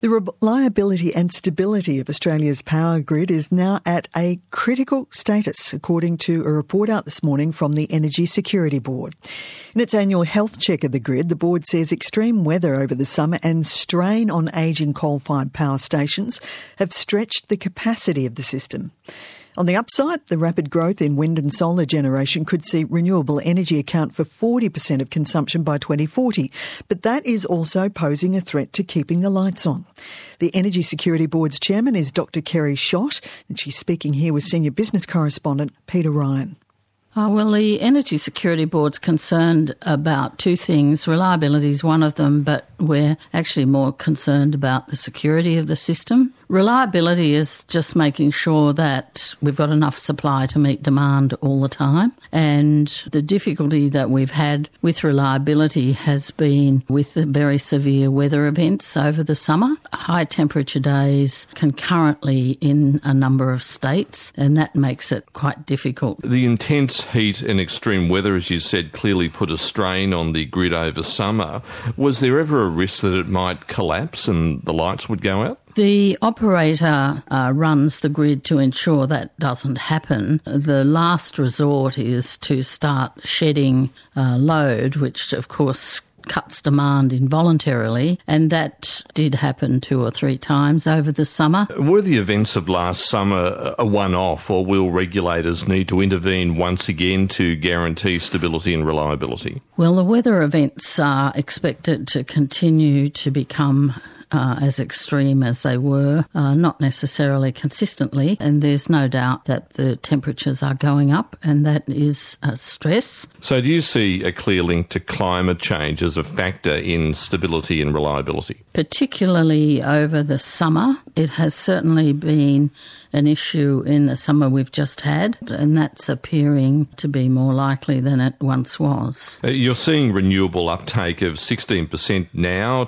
The reliability and stability of Australia's power grid is now at a critical status, according to a report out this morning from the Energy Security Board. In its annual health check of the grid, the board says extreme weather over the summer and strain on ageing coal-fired power stations have stretched the capacity of the system. On the upside, the rapid growth in wind and solar generation could see renewable energy account for 40% of consumption by 2040, but that is also posing a threat to keeping the lights on. The Energy Security Board's chairman is Dr Kerry Schott, and she's speaking here with senior business correspondent Peter Ryan. Well, the Energy Security Board's concerned about two things. Reliability is one of them, but we're actually more concerned about the security of the system. Reliability is just making sure that we've got enough supply to meet demand all the time. And the difficulty that we've had with reliability has been with the very severe weather events over the summer. High temperature days concurrently in a number of states, and that makes it quite difficult. The intense heat and extreme weather, as you said, clearly put a strain on the grid over summer. Was there ever a risk that it might collapse and the lights would go out? The operator runs the grid to ensure that doesn't happen. The last resort is to start shedding load, which of course cuts demand involuntarily, and that did happen 2 or 3 times over the summer. Were the events of last summer a one-off, or will regulators need to intervene once again to guarantee stability and reliability? Well, the weather events are expected to continue to become as extreme as they were, not necessarily consistently, and there's no doubt that the temperatures are going up, and that is a stress. So do you see a clear link to climate change as a factor in stability and reliability? Particularly over the summer, it has certainly been an issue in the summer we've just had, and that's appearing to be more likely than it once was. You're seeing renewable uptake of 16% now,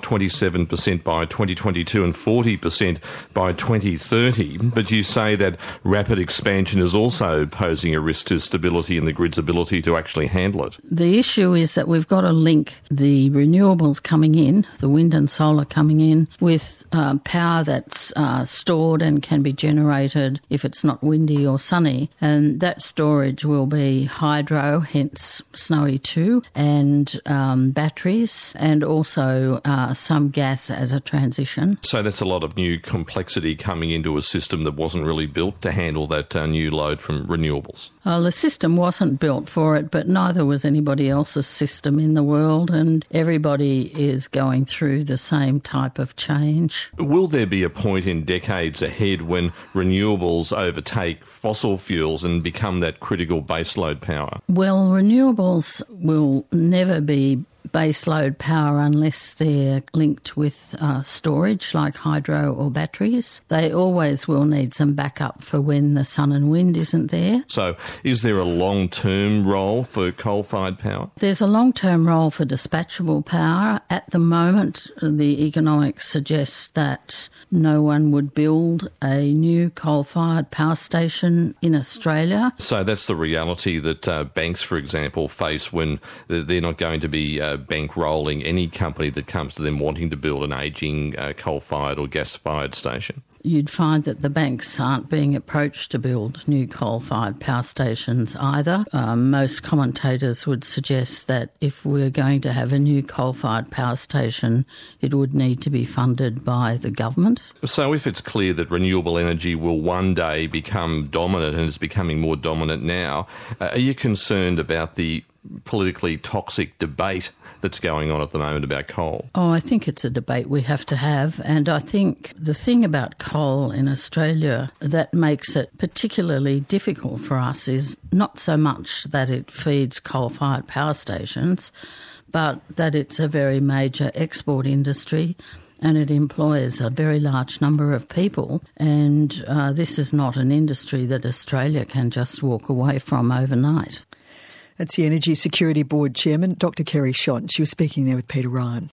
27% by 2022 and 40% by 2030, but you say that rapid expansion is also posing a risk to stability and the grid's ability to actually handle it. The issue is that we've got to link the renewables coming in, the wind and solar coming in, with power that's stored and can be generated if it's not windy or sunny, and that storage will be hydro, hence Snowy 2, and batteries, and also some gas as a transition. So that's a lot of new complexity coming into a system that wasn't really built to handle that new load from renewables. The system wasn't built for it, but neither was anybody else's system in the world, and everybody is going through the same type of change. Will there be a point in decades ahead when renewables overtake fossil fuels and become that critical baseload power? Well, renewables will never be baseload power unless they're linked with storage like hydro or batteries. They always will need some backup for when the sun and wind isn't there. So is there a long-term role for coal-fired power? There's a long-term role for dispatchable power. At the moment, the economics suggests that no one would build a new coal-fired power station in Australia. So that's the reality that banks, for example, face when they're not going to be bankrolling any company that comes to them wanting to build an ageing coal-fired or gas-fired station. You'd find that the banks aren't being approached to build new coal-fired power stations either. Most commentators would suggest that if we're going to have a new coal-fired power station, it would need to be funded by the government. So if it's clear that renewable energy will one day become dominant and is becoming more dominant now, are you concerned about the politically toxic debate that's going on at the moment about coal? Oh, I think it's a debate we have to have, and I think the thing about coal in Australia that makes it particularly difficult for us is not so much that it feeds coal-fired power stations, but that it's a very major export industry and it employs a very large number of people, and this is not an industry that Australia can just walk away from overnight. That's the Energy Security Board Chairman, Dr Kerry Schott. She was speaking there with Peter Ryan.